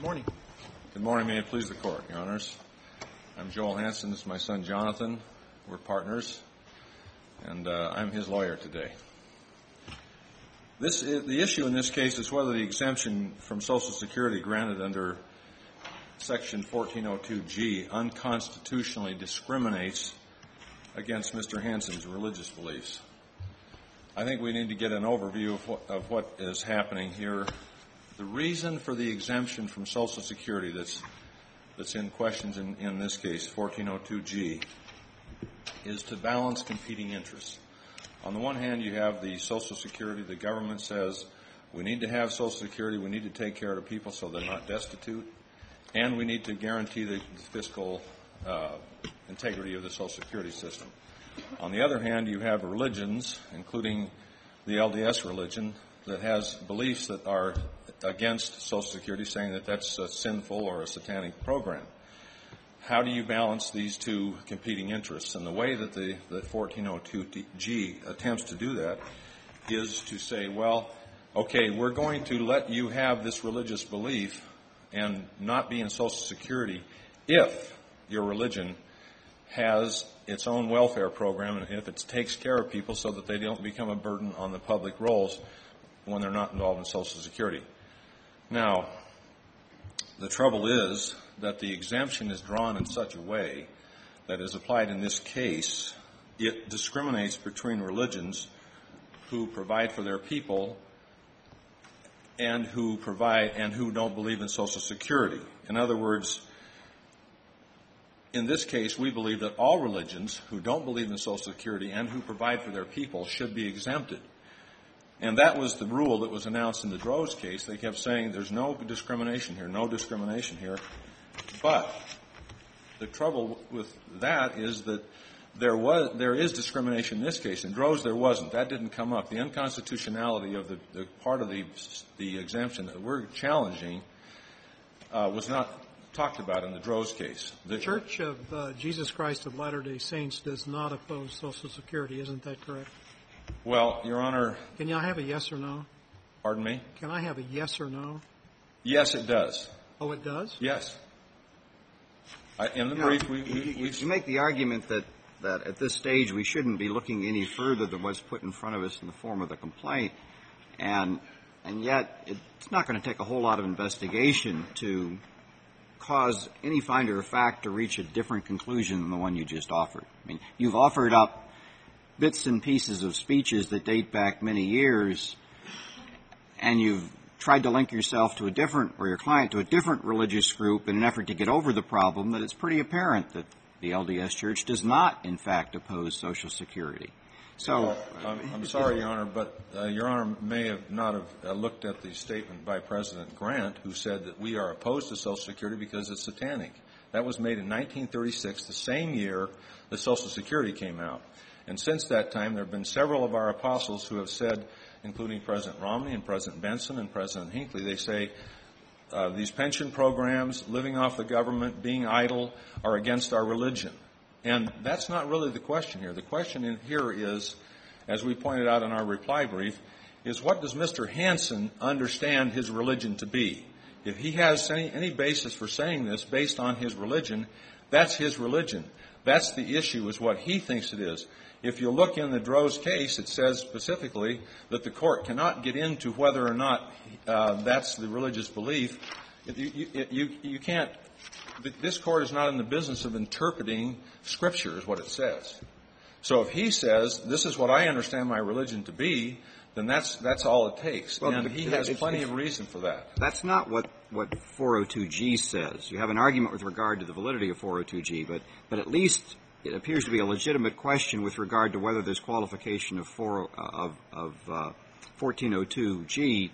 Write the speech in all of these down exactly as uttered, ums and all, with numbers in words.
morning. Good morning. May it please the Court, Your Honors. I'm Joel Hanson. This is my son, Jonathan. We're partners, and uh, I'm his lawyer today. This is, the issue in this case is whether the exemption from Social Security granted under Section fourteen oh two G unconstitutionally discriminates against Mister Hanson's religious beliefs. I think we need to get an overview of what, of what is happening here. The reason for the exemption from Social Security that's that's in questions in, in this case, fourteen oh two G, is to balance competing interests. On the one hand, you have the Social Security. The government says we need to have Social Security, we need to take care of the people so they're not destitute, and we need to guarantee the fiscal uh, integrity of the Social Security system. On the other hand, you have religions, including the L D S religion, that has beliefs that are against Social Security, saying that that's a sinful or a satanic program. How do you balance these two competing interests? And the way that the, the fourteen oh two G attempts to do that is to say, well, okay, we're going to let you have this religious belief and not be in Social Security if your religion has its own welfare program and if it takes care of people so that they don't become a burden on the public rolls when they're not involved in Social Security. Now, the trouble is that the exemption is drawn in such a way that is applied in this case, it discriminates between religions who provide for their people and who provide and who don't believe in Social Security. In other words, in this case, we believe that all religions who don't believe in Social Security and who provide for their people should be exempted. And that was the rule that was announced in the Droz case. They kept saying there's no discrimination here, no discrimination here. But the trouble with that is that there was there is discrimination in this case. In Droz, there wasn't. That didn't come up. The unconstitutionality of the, the part of the the exemption that we're challenging uh, was not talked about in the Droz case. The Church of uh, Jesus Christ of Latter-day Saints does not oppose Social Security. Isn't that correct? Well, Your Honor. Can I have a yes or no? Pardon me? Can I have a yes or no? Yes, it does. Oh, it does? Yes. I, in the you brief, know, we, we, we... You make the argument that, that at this stage we shouldn't be looking any further than what's put in front of us in the form of the complaint, and and yet it's not going to take a whole lot of investigation to cause any finder of fact to reach a different conclusion than the one you just offered. I mean, you've offered up bits and pieces of speeches that date back many years, and you've tried to link yourself to a different, or your client to a different religious group in an effort to get over the problem that it's pretty apparent that the L D S Church does not, in fact, oppose Social Security. So, uh, I'm, I'm sorry, Your Honor, but uh, Your Honor may have not have uh, looked at the statement by President Grant, who said that we are opposed to Social Security because it's satanic. That was made in nineteen thirty-six, the same year that Social Security came out. And since that time, there have been several of our apostles who have said, including President Romney and President Benson and President Hinckley, they say uh, these pension programs, living off the government, being idle, are against our religion. And that's not really the question here. The question in here is, as we pointed out in our reply brief, is what does Mister Hanson understand his religion to be? If he has any, any basis for saying this based on his religion, that's his religion. That's the issue, is what he thinks it is. If you look in the Droz case, it says specifically that the court cannot get into whether or not uh, that's the religious belief. You, you, you, you can't. This court is not in the business of interpreting Scripture, is what it says. So if he says, this is what I understand my religion to be, then that's that's all it takes. Well, and he has plenty of reason for that. That's not what, what four oh two G says. You have an argument with regard to the validity of four oh two G, but, but at least it appears to be a legitimate question with regard to whether there's qualification of, four, uh, of, of uh, fourteen oh two G.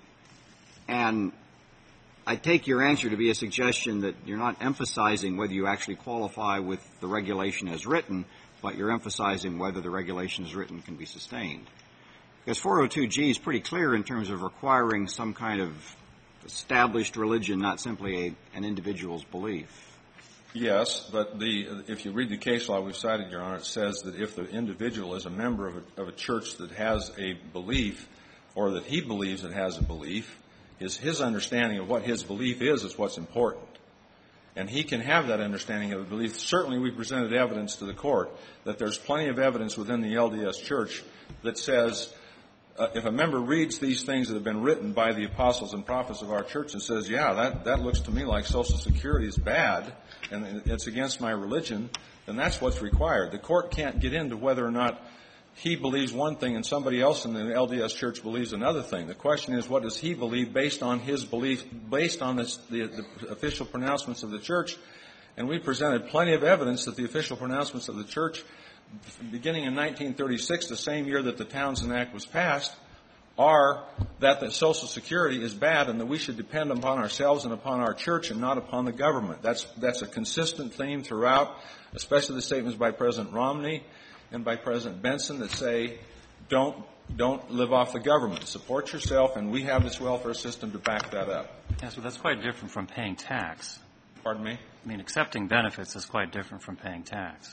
And I take your answer to be a suggestion that you're not emphasizing whether you actually qualify with the regulation as written, but you're emphasizing whether the regulation as written can be sustained. Because four oh two G is pretty clear in terms of requiring some kind of established religion, not simply a, an individual's belief. Yes, but the, if you read the case law we've cited, Your Honor, it says that if the individual is a member of a, of a church that has a belief, or that he believes it has a belief, is his understanding of what his belief is is what's important. And he can have that understanding of the belief. Certainly we presented evidence to the court that there's plenty of evidence within the L D S Church that says uh, if a member reads these things that have been written by the apostles and prophets of our church and says, yeah, that, that looks to me like Social Security is bad and it's against my religion, then that's what's required. The court can't get into whether or not he believes one thing and somebody else in the L D S Church believes another thing. The question is, what does he believe based on his belief, based on this, the, the official pronouncements of the church? And we presented plenty of evidence that the official pronouncements of the church, beginning in nineteen thirty-six, the same year that the Townsend Act was passed, are that the Social Security is bad and that we should depend upon ourselves and upon our church and not upon the government. That's, that's a consistent theme throughout, especially the statements by President Romney and by President Benson that say, don't, don't live off the government. Support yourself, and we have this welfare system to back that up. Yes, but that's quite different from paying tax. Pardon me? I mean, accepting benefits is quite different from paying tax.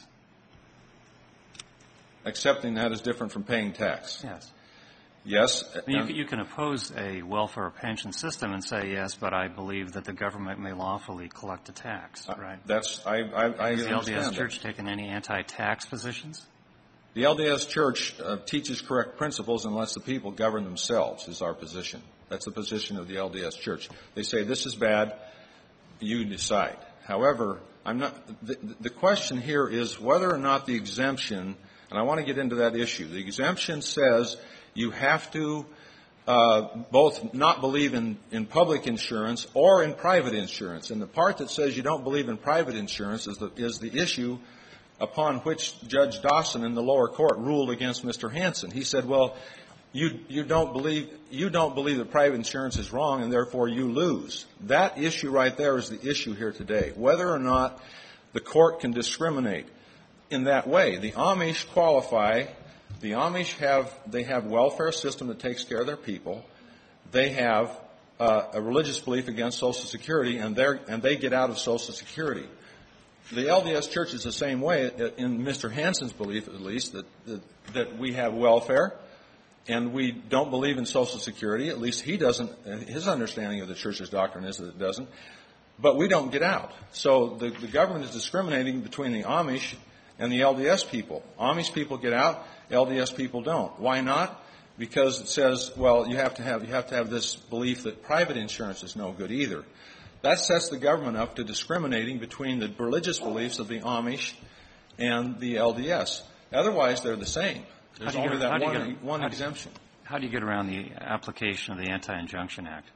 Accepting that is different from paying tax. Yes. Yes. I mean, you, you can oppose a welfare or pension system and say, yes, but I believe that the government may lawfully collect a tax, right? Uh, that's, I, I, I Has the L D S understand Church that. taken any anti-tax positions? The L D S Church uh, teaches correct principles unless the people govern themselves, is our position. That's the position of the L D S Church. They say, this is bad, you decide. However, I'm not, the, the question here is whether or not the exemption, and I want to get into that issue. The exemption says you have to uh, both not believe in, in public insurance or in private insurance. And the part that says you don't believe in private insurance is the, is the issue upon which Judge Dawson in the lower court ruled against Mister Hansen. He said, well, you, you don't believe, you don't believe that private insurance is wrong and therefore you lose. That issue right there is the issue here today. Whether or not the court can discriminate in that way. The Amish qualify. The Amish have, they have a welfare system that takes care of their people. They have uh, a religious belief against Social Security, and, they're, and they get out of Social Security. The L D S Church is the same way, in Mister Hansen's belief at least, that, that, that we have welfare and we don't believe in Social Security. At least he doesn't, his understanding of the church's doctrine is that it doesn't. But we don't get out. So the, the government is discriminating between the Amish and the L D S people. Amish people get out, L D S people don't. Why not? Because it says, well, you have to have, you have to have this belief that private insurance is no good either. That sets the government up to discriminating between the religious beliefs of the Amish and the L D S. Otherwise, they're the same. There's How do you only get- how that do you one, get- one how do you- exemption. How do you get around the application of the Anti-Injunction Act?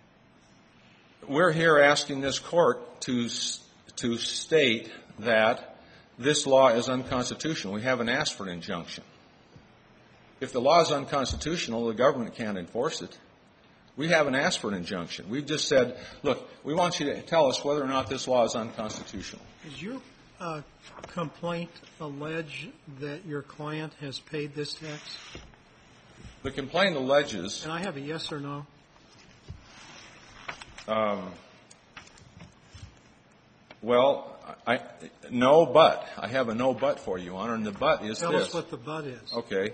We're here asking this court to to state that this law is unconstitutional. We haven't asked for an injunction. If the law is unconstitutional, the government can't enforce it. We haven't asked for an injunction. We've just said, look, we want you to tell us whether or not this law is unconstitutional. Does your uh, complaint allege that your client has paid this tax? The complaint alleges... Can I have a yes or no? Um, well, I, no, but. I have a no but for you, Honor, and the but is Tell this. us what the but is. Okay.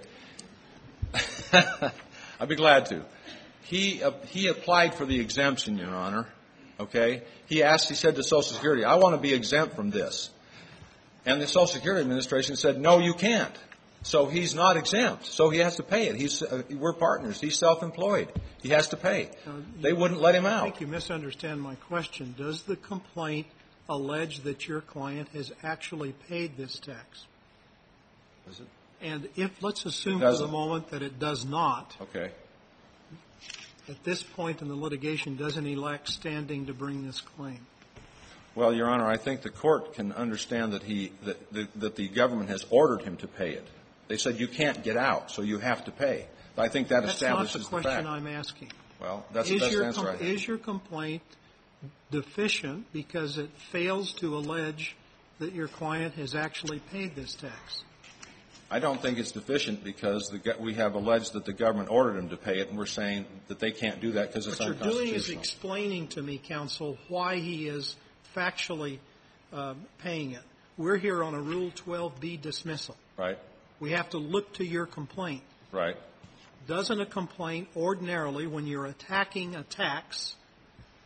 I'd be glad to. He uh, he applied for the exemption, Your Honor. Okay. He asked. He said to Social Security, "I want to be exempt from this," and the Social Security Administration said, "No, you can't." So he's not exempt. So he has to pay it. He's uh, we're partners. He's self-employed. He has to pay. Now, They wouldn't let him I out. think you misunderstand my question. Does the complaint allege that your client has actually paid this tax? Is it? And if, let's assume It for the doesn't. moment that it does not, Okay. at this point in the litigation, doesn't he lack standing to bring this claim? Well, Your Honor, I think the court can understand that he that, that, that the government has ordered him to pay it. They said you can't get out, so you have to pay. I think that That's establishes not the the question fact. I'm asking. Well, that's the Is best your, answer I com- have. is your complaint deficient because it fails to allege that your client has actually paid this tax? I don't think it's deficient because the, we have alleged that the government ordered him to pay it, and we're saying that they can't do that because it's What you're unconstitutional. doing is explaining to me, counsel, why he is factually uh, paying it. We're here on a Rule twelve B dismissal. Right, We have to look to your complaint. right. Doesn't a complaint ordinarily, when you're attacking a tax,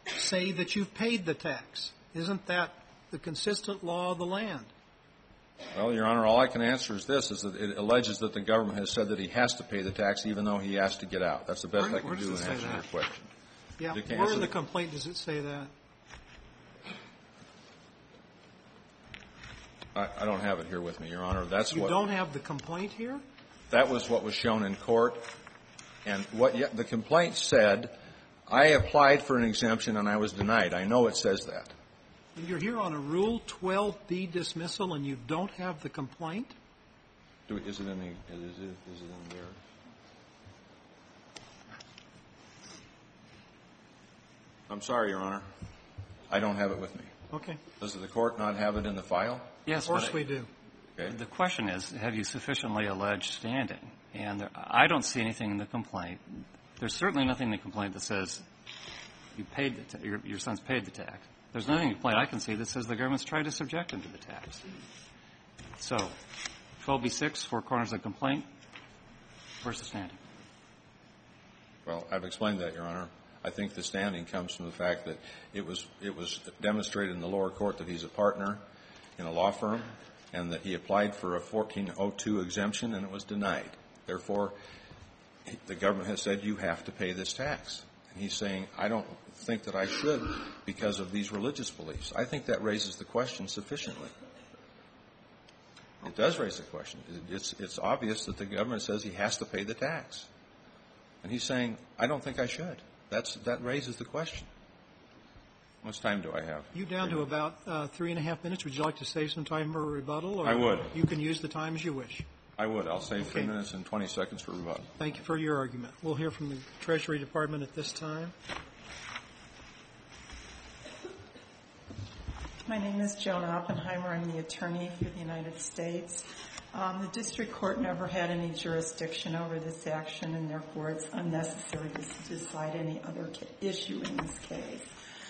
say that you've paid the tax. Isn't that the consistent law of the land? Well, Your Honor, all I can answer is this, is that it alleges that the government has said that he has to pay the tax even though he has to get out. That's the best Where- I can where does do it in say answering your that? question. Yeah. You can Where answer in the the- complaint does it say that? I, I don't have it here with me, Your Honor. That's You what don't have the complaint here? that was what was shown in court. And what yeah, the complaint said, I applied for an exemption and I was denied. I know it says that. And you're here on a Rule twelve B dismissal and you don't have the complaint? Do, is it in the, is it, is it in there? I'm sorry, Your Honor. I don't have it with me. Okay. Does the court not have it in the file? Yes, Of course but we do. Okay. the question is, have you sufficiently alleged standing? And there, I don't see anything in the complaint. There's certainly nothing in the complaint that says you paid the ta- your, your son's paid the tax. There's nothing in the complaint I can see that says the government's tried to subject him to the tax. So, twelve B six, four corners of the complaint, where's the standing? Well, I've explained that, Your Honor. I think the standing comes from the fact that it was it was demonstrated in the lower court that he's a partner in a law firm and that he applied for a fourteen oh two exemption and it was denied. Therefore, the government has said you have to pay this tax. And he's saying, I don't think that I should because of these religious beliefs. I think that raises the question sufficiently. It does raise the question. It's, it's obvious that the government says he has to pay the tax. And he's saying, I don't think I should. That's, that raises the question. How much time do I have? You down to about uh, three and a half minutes. Would you like to save some time for a rebuttal? Or I would. You can use the time as you wish. I would. I'll save three Okay. minutes and twenty seconds for rebuttal. Thank you for your argument. We'll hear from the Treasury Department at this time. My name is Joan Oppenheimer. I'm the attorney for the United States. Um, the district court never had any jurisdiction over this action, and therefore it's unnecessary to decide any other ca- issue in this case.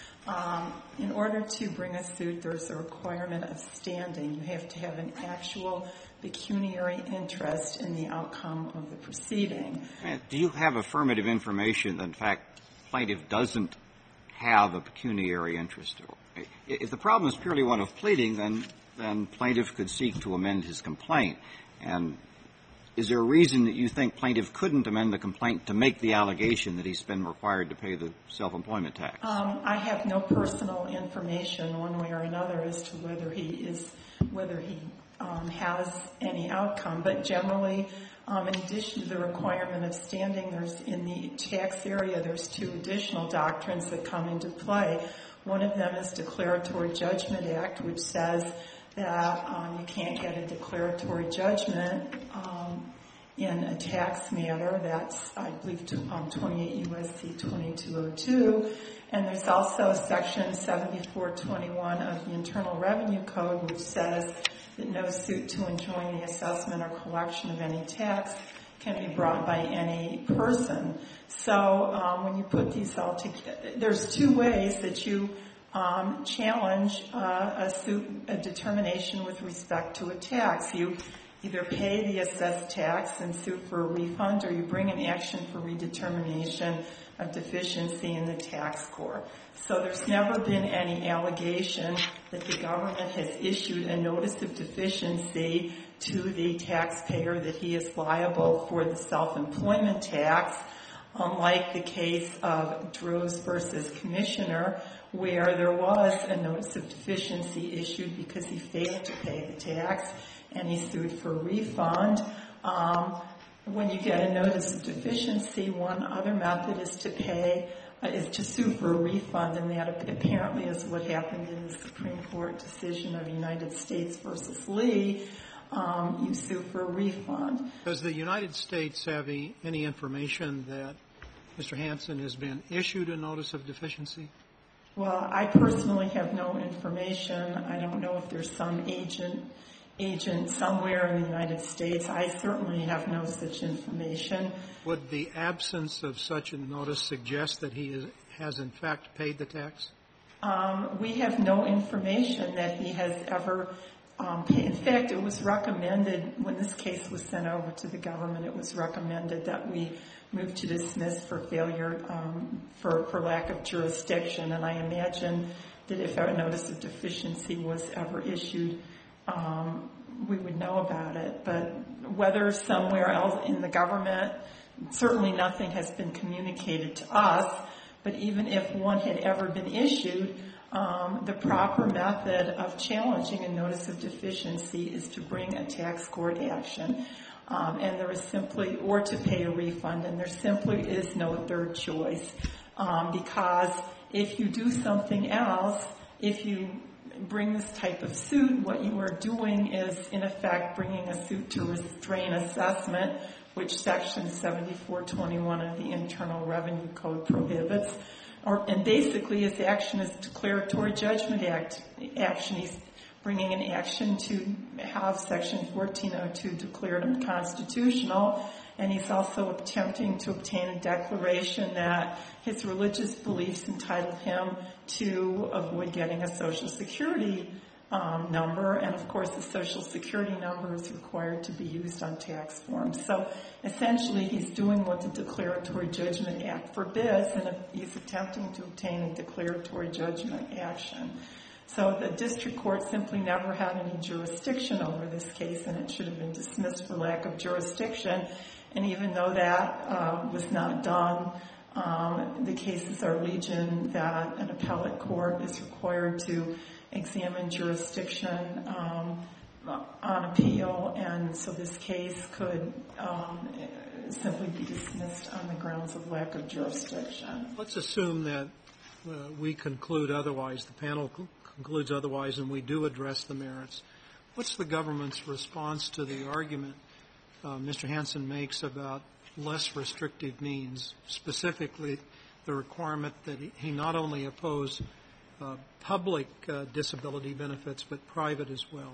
Um, in order to bring a suit, there's a requirement of standing. You have to have an actual pecuniary interest in the outcome of the proceeding. Do you have affirmative information that, in fact, plaintiff doesn't have a pecuniary interest? If the problem is purely one of pleading, then then plaintiff could seek to amend his complaint. And is there a reason that you think plaintiff couldn't amend the complaint to make the allegation that he's been required to pay the self-employment tax? Um, I have no personal information one way or another as to whether he is, whether he um, has any outcome. But generally, um, in addition to the requirement of standing, there's in the tax area, there's two additional doctrines that come into play. One of them is Declaratory Judgment Act, which says that um, you can't get a declaratory judgment um, in a tax matter. That's, I believe, um, twenty-eight U S C twenty-two oh two. And there's also Section seventy-four twenty-one of the Internal Revenue Code, which says that no suit to enjoin the assessment or collection of any tax can be brought by any person. So um, when you put these all together, there's two ways that you um, challenge uh, a suit, a determination with respect to a tax. You either pay the assessed tax and sue for a refund, or you bring an action for redetermination of deficiency in the tax court. So there's never been any allegation that the government has issued a notice of deficiency to the taxpayer that he is liable for the self-employment tax, unlike the case of Droz versus Commissioner, where there was a notice of deficiency issued because he failed to pay the tax and he sued for a refund. Um, when you get a notice of deficiency, one other method is to pay, uh, is to sue for a refund, and that apparently is what happened in the Supreme Court decision of United States versus Lee. Um, you sue for a refund. Does the United States have any, any information that Mister Hansen has been issued a notice of deficiency? Well, I personally have no information. I don't know if there's some agent agent somewhere in the United States. I certainly have no such information. Would the absence of such a notice suggest that he is, has in fact paid the tax? Um, we have no information that he has ever um, paid. In fact, it was recommended when this case was sent over to the government, it was recommended that we moved to dismiss for failure, um, for, for lack of jurisdiction. And I imagine that if a notice of deficiency was ever issued, um, we would know about it. But whether somewhere else in the government, certainly nothing has been communicated to us. But even if one had ever been issued, um, the proper method of challenging a notice of deficiency is to bring a tax court action. Um, and there is simply, or to pay a refund, and there simply is no third choice. Um, because if you do something else, if you bring this type of suit, what you are doing is, in effect, bringing a suit to restrain assessment, which Section seventy-four twenty-one of the Internal Revenue Code prohibits. Or, and basically, his action is declaratory judgment act action. He's bringing an action to have Section fourteen oh two declared unconstitutional, and he's also attempting to obtain a declaration that his religious beliefs entitle him to avoid getting a Social Security um, number, and of course the Social Security number is required to be used on tax forms. So essentially he's doing what the Declaratory Judgment Act forbids, and he's attempting to obtain a declaratory judgment action. So the district court simply never had any jurisdiction over this case, and it should have been dismissed for lack of jurisdiction. And even though that uh, was not done, um, the cases are legion that an appellate court is required to examine jurisdiction um, on appeal, and so this case could um, simply be dismissed on the grounds of lack of jurisdiction. Let's assume that uh, we conclude otherwise, the panel co- concludes otherwise, and we do address the merits. What's the government's response to the argument uh, Mister Hansen makes about less restrictive means, specifically the requirement that he, he not only oppose uh, public uh, disability benefits, but private as well?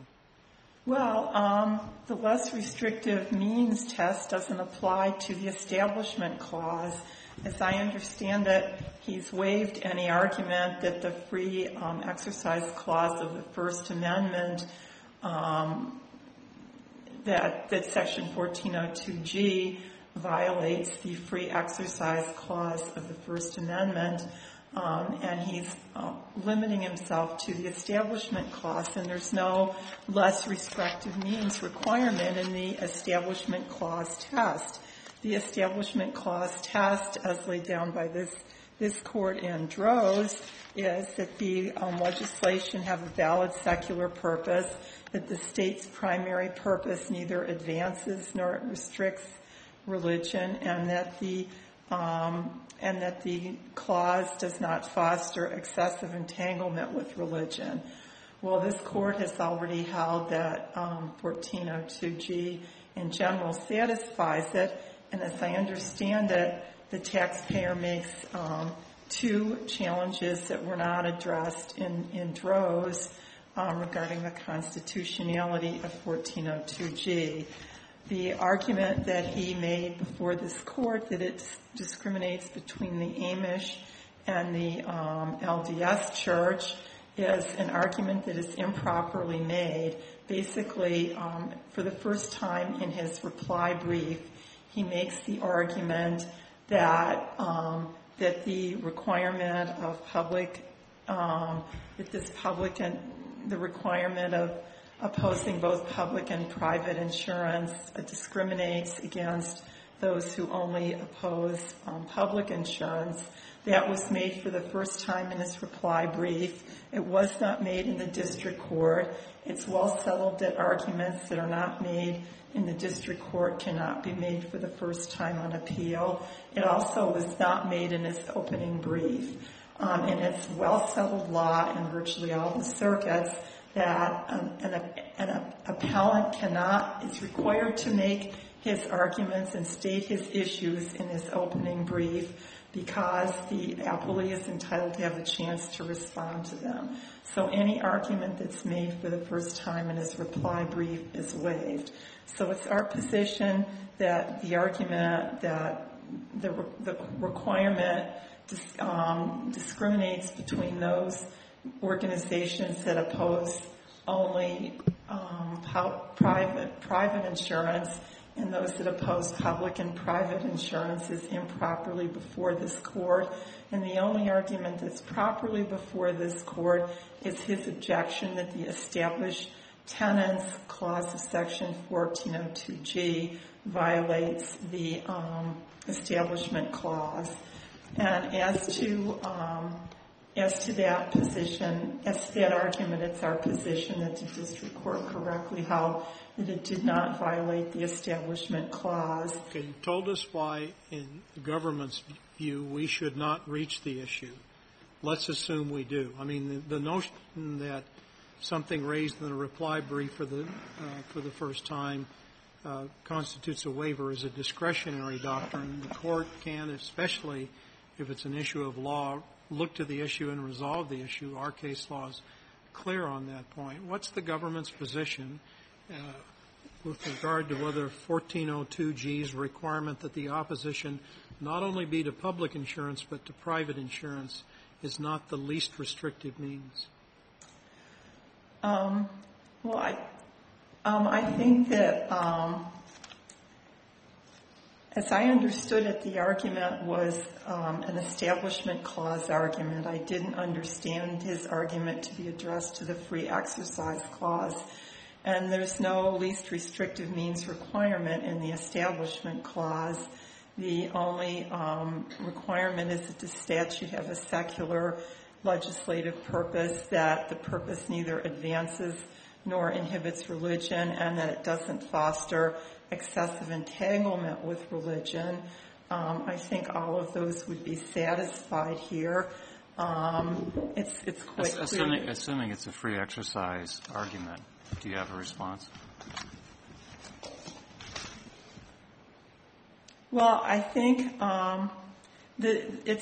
Well, um, the less restrictive means test doesn't apply to the Establishment Clause. As I understand it, he's waived any argument that the free um, exercise clause of the First Amendment, um, that, that Section fourteen oh two G violates the free exercise clause of the First Amendment. Um, and he's uh, limiting himself to the Establishment Clause, and there's no less restrictive means requirement in the Establishment Clause test. The Establishment Clause test, as laid down by this this court in Droz, is that the um, legislation have a valid secular purpose, that the state's primary purpose neither advances nor restricts religion, and that the um, and that the clause does not foster excessive entanglement with religion. Well, this court has already held that um, fourteen oh two G in general satisfies it, and as I understand it, the taxpayer makes um, two challenges that were not addressed in, in Droz um, regarding the constitutionality of fourteen oh two G. The argument that he made before this court that it discriminates between the Amish and the um, L D S Church is an argument that is improperly made. Basically, um, for the first time in his reply brief, he makes the argument that um, that the requirement of public, um, that this public and the requirement of opposing both public and private insurance uh, discriminates against those who only oppose um, public insurance. That was made for the first time in his reply brief. It was not made in the district court. It's well settled that arguments that are not made in the district court cannot be made for the first time on appeal. It also was not made in his opening brief. Um, and it's well settled law in virtually all the circuits that um, an, an appellant cannot, is required to make his arguments and state his issues in his opening brief because the appellee is entitled to have a chance to respond to them. So any argument that's made for the first time in his reply brief is waived. So it's our position that the argument that the, the requirement dis, um, discriminates between those organizations that oppose only um, private private insurance and those that oppose public and private insurance is improperly before this court. And the only argument that's properly before this court is his objection that the established tenants clause of section fourteen oh two G violates the um, establishment clause. And as to um, as to that position, as to that argument, it's our position that the district court correctly held that it did not violate the establishment clause. Okay, you told us why, in the government's view, we should not reach the issue. Let's assume we do. I mean, the, the notion that something raised in the reply brief for the uh, for the first time uh, constitutes a waiver is a discretionary doctrine. The court can, especially if it's an issue of law, look to the issue and resolve the issue. Our case law is clear on that point. What's the government's position uh, with regard to whether fourteen oh two G's requirement that the opposition not only be to public insurance but to private insurance is not the least restrictive means? Um, well, I, um, I think that, um, as I understood it, the argument was um, an establishment clause argument. I didn't understand his argument to be addressed to the free exercise clause. And there's no least restrictive means requirement in the establishment clause. The only um, requirement is that the statute have a secular legislative purpose, that the purpose neither advances nor inhibits religion, and that it doesn't foster excessive entanglement with religion. Um, I think all of those would be satisfied here. Um, it's, it's quite Ass- clear. Assuming, assuming it's a free exercise argument, do you have a response? Well, I think um, the, it's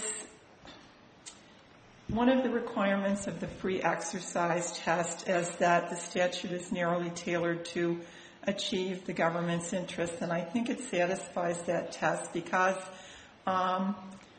one of the requirements of the free exercise test is that the statute is narrowly tailored to achieve the government's interests, and I think it satisfies that test because um,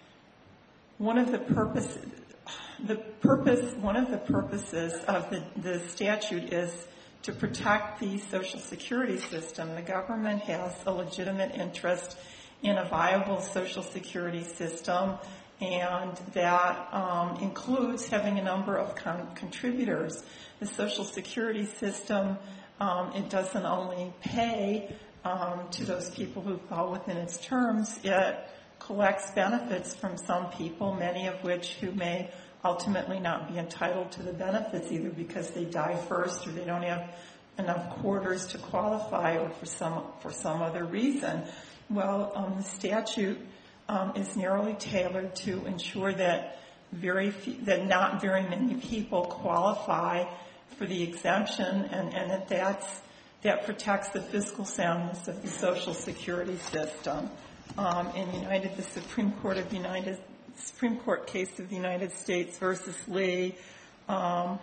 one of the purpose, the purpose, one of the purposes of the, the statute is to protect the Social Security system. The government has a legitimate interest in a viable Social Security system, and that um, includes having a number of con- contributors. The Social Security system, um, it doesn't only pay um, to those people who fall within its terms, it collects benefits from some people, many of which who may ultimately not be entitled to the benefits either because they die first or they don't have enough quarters to qualify or for some for some other reason. Well, um, the statute um, is narrowly tailored to ensure that very few, that not very many people qualify for the exemption, and, and that that's, that protects the fiscal soundness of the Social Security system. Um, in United, the Supreme Court of the United Supreme Court case of the United States versus Lee, um,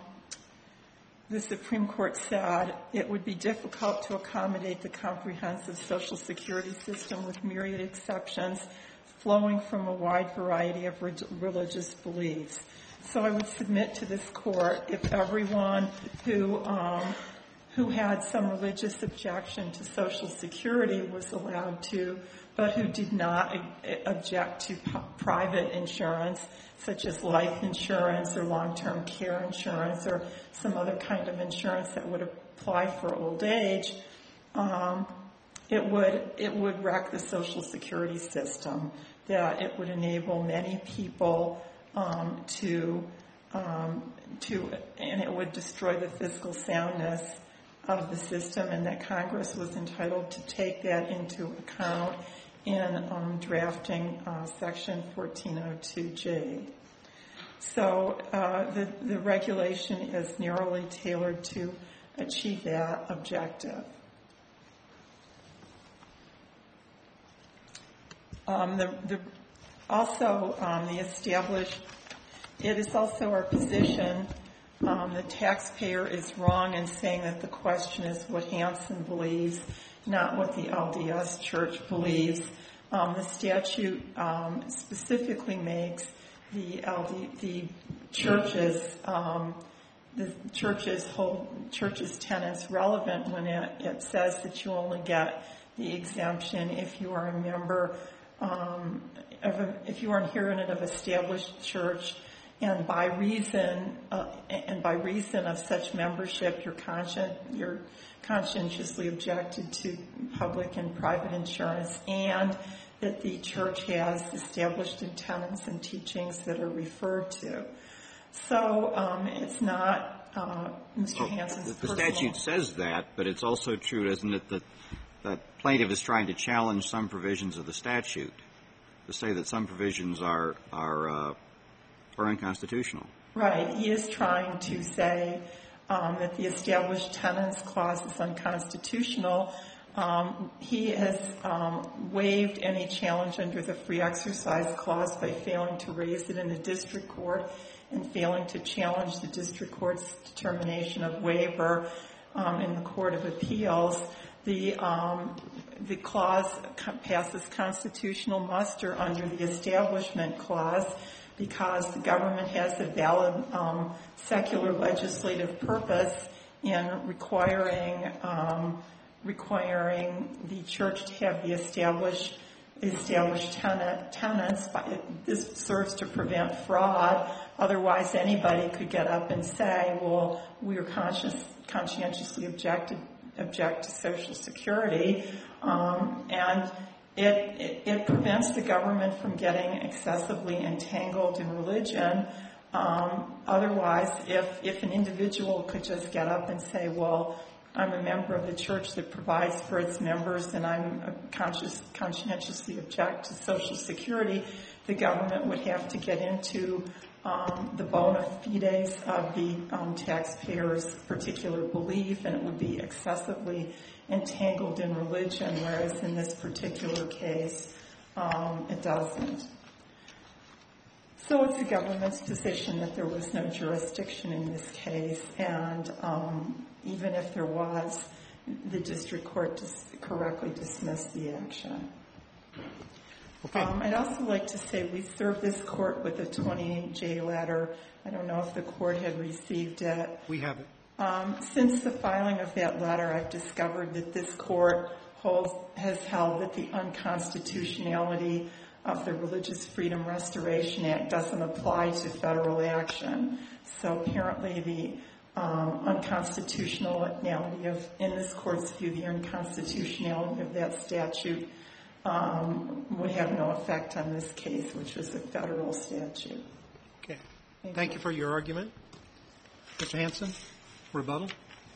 the Supreme Court said it would be difficult to accommodate the comprehensive Social Security system with myriad exceptions flowing from a wide variety of re- religious beliefs. So I would submit to this court if everyone who um, who had some religious objection to Social Security was allowed to, but who did not object to p- private insurance, such as life insurance or long-term care insurance or some other kind of insurance that would apply for old age, um, it would it would wreck the Social Security system, that it would enable many people um, to, um, to, and it would destroy the fiscal soundness of the system, and that Congress was entitled to take that into account in um, drafting uh, Section fourteen oh two J. So uh, the, the regulation is narrowly tailored to achieve that objective. Um, the, the, also, um, the established, it is also our position Um, the taxpayer is wrong in saying that the question is what Hansen believes, not what the L D S Church believes. Um, the statute um, specifically makes the L D, the churches, um, the churches whole churches tenants relevant when it, it says that you only get the exemption if you are a member, um, of a, if you are an inherited of established church, and by reason uh, and by reason of such membership, you're conscient, you're conscientiously objected to public and private insurance, and that the church has established tenets and teachings that are referred to. So um, it's not uh, Mister Well, Hansen's the, the personal. statute says that, but it's also true, isn't it, that that plaintiff is trying to challenge some provisions of the statute, to say that some provisions are are uh, are unconstitutional. Right. He is trying to say um, that the established tenets clause is unconstitutional. Um, he has um, waived any challenge under the free exercise clause by failing to raise it in the district court and failing to challenge the district court's determination of waiver um, in the Court of Appeals. The um, the clause passes constitutional muster under the Establishment Clause because the government has a valid um, secular legislative purpose in requiring um, requiring the church to have the established established tenet, tenets. This serves to prevent fraud. Otherwise, anybody could get up and say, "Well, we are conscious, conscientiously objected." object to Social Security, um, and it, it, it prevents the government from getting excessively entangled in religion. Um, otherwise, if, if an individual could just get up and say, well, I'm a member of the church that provides for its members and I'm conscious, conscientiously object to Social Security, the government would have to get into Um, the bona fides of the um, taxpayer's particular belief, and it would be excessively entangled in religion, whereas in this particular case, um, it doesn't. So it's the government's position that there was no jurisdiction in this case, and um, even if there was, the district court dis- correctly dismissed the action. Okay. Um, I'd also like to say we served this court with a twenty-eight J letter. I don't know if the court had received it. We have it. Um, since the filing of that letter, I've discovered that this court holds, has held that the unconstitutionality of the Religious Freedom Restoration Act doesn't apply to federal action. So apparently the um, unconstitutionality of, in this court's view, the unconstitutionality of that statute Um, would have no effect on this case, which was a federal statute. Okay. Thank, Thank you. you for your argument. Mister Hansen, rebuttal.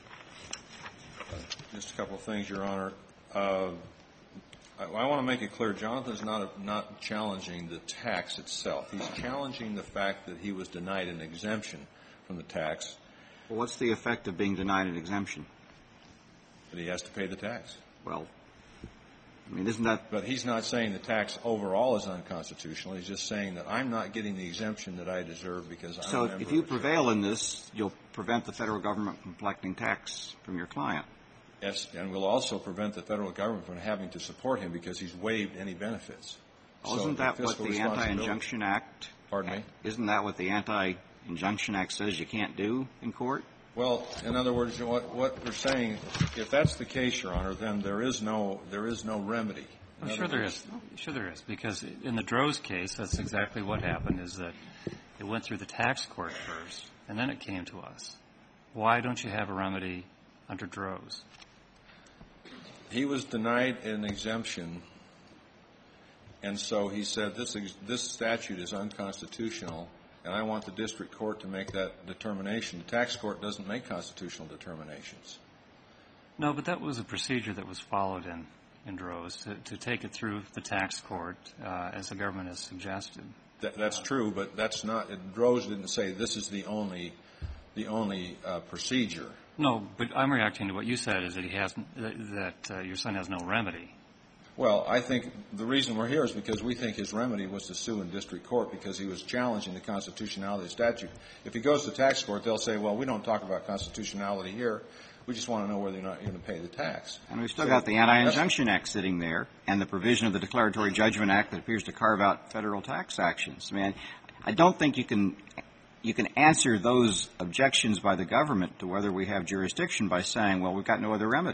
Just a couple of things, Your Honor. Uh, I, I want to make it clear, Jonathan's not a, not challenging the tax itself. He's challenging the fact that he was denied an exemption from the tax. Well, what's the effect of being denied an exemption? That he has to pay the tax. Well, I mean, isn't that... But he's not saying the tax overall is unconstitutional. He's just saying that I'm not getting the exemption that I deserve because I'm So a member if you of a church. prevail in this, you'll prevent the federal government from collecting tax from your client. Yes, and we'll also prevent the federal government from having to support him because he's waived any benefits. Well, So isn't that the what fiscal the responsibility- Anti-Injunction Act... Pardon me? Isn't that what the Anti-Injunction Act says you can't do in court? Well, in other words, what, what we're saying, if that's the case, Your Honor, then there is no there is no remedy. I'm sure there is. Sure there is, because in the Droz case, that's exactly what happened, is that it went through the tax court first, and then it came to us. Why don't you have a remedy under Droz? He was denied an exemption, and so he said, this this statute is unconstitutional, and I want the district court to make that determination. The tax court doesn't make constitutional determinations. No, but that was a procedure that was followed in in Droz, to, to take it through the tax court, uh, as the government has suggested. That, that's true, but that's not. Droz didn't say this is the only, the only uh, procedure. No, but I'm reacting to what you said, is that he has that, that uh, your son has no remedy. Well, I think the reason we're here is because we think his remedy was to sue in district court because he was challenging the constitutionality of the statute. If he goes to tax court, they'll say, well, we don't talk about constitutionality here. We just want to know whether or not you're going to pay the tax. And we've still So got the Anti-Injunction Act sitting there and the provision of the Declaratory Judgment Act that appears to carve out federal tax actions. I mean, I don't think you can you can answer those objections by the government to whether we have jurisdiction by saying, well, we've got no other remedy.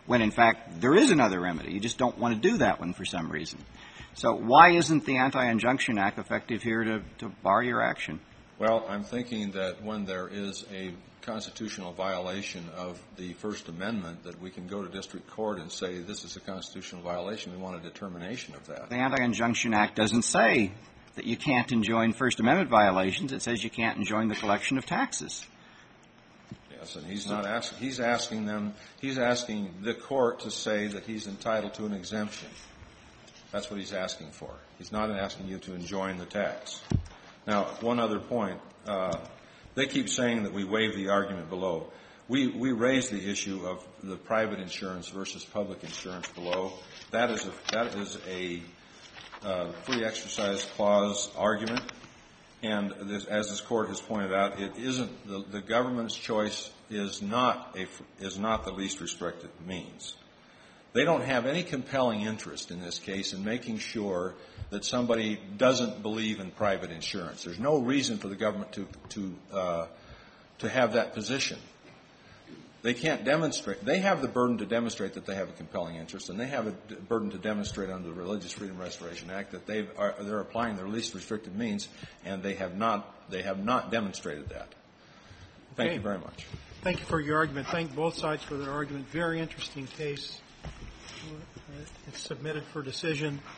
when, in fact, there is another remedy. You just don't want to do that one for some reason. So why isn't the Anti-Injunction Act effective here to, to bar your action? Well, I'm thinking that when there is a constitutional violation of the First Amendment, that we can go to district court and say this is a constitutional violation. We want a determination of that. The Anti-Injunction Act doesn't say that you can't enjoin First Amendment violations. It says you can't enjoin the collection of taxes. Yes, and he's not asking, he's asking them, he's asking the court to say that he's entitled to an exemption. That's what he's asking for. He's not asking you to enjoin the tax. Now, one other point. Uh, they keep saying that we waive the argument below. We, we raised the issue of the private insurance versus public insurance below. That is a, that is a uh, free exercise clause argument. And this, as this court has pointed out, it isn't, the, the government's choice is not a, is not the least restrictive means. They don't have any compelling interest in this case in making sure that somebody doesn't believe in private insurance. There's no reason for the government to to uh, to have that position. They can't demonstrate. They have the burden to demonstrate that they have a compelling interest, and they have a burden to demonstrate under the Religious Freedom Restoration Act that they are they're applying their least restrictive means, and they have not they have not demonstrated that. Thank Okay. you very much. Thank you for your argument. Thank both sides for their argument. Very interesting case. It's submitted for decision.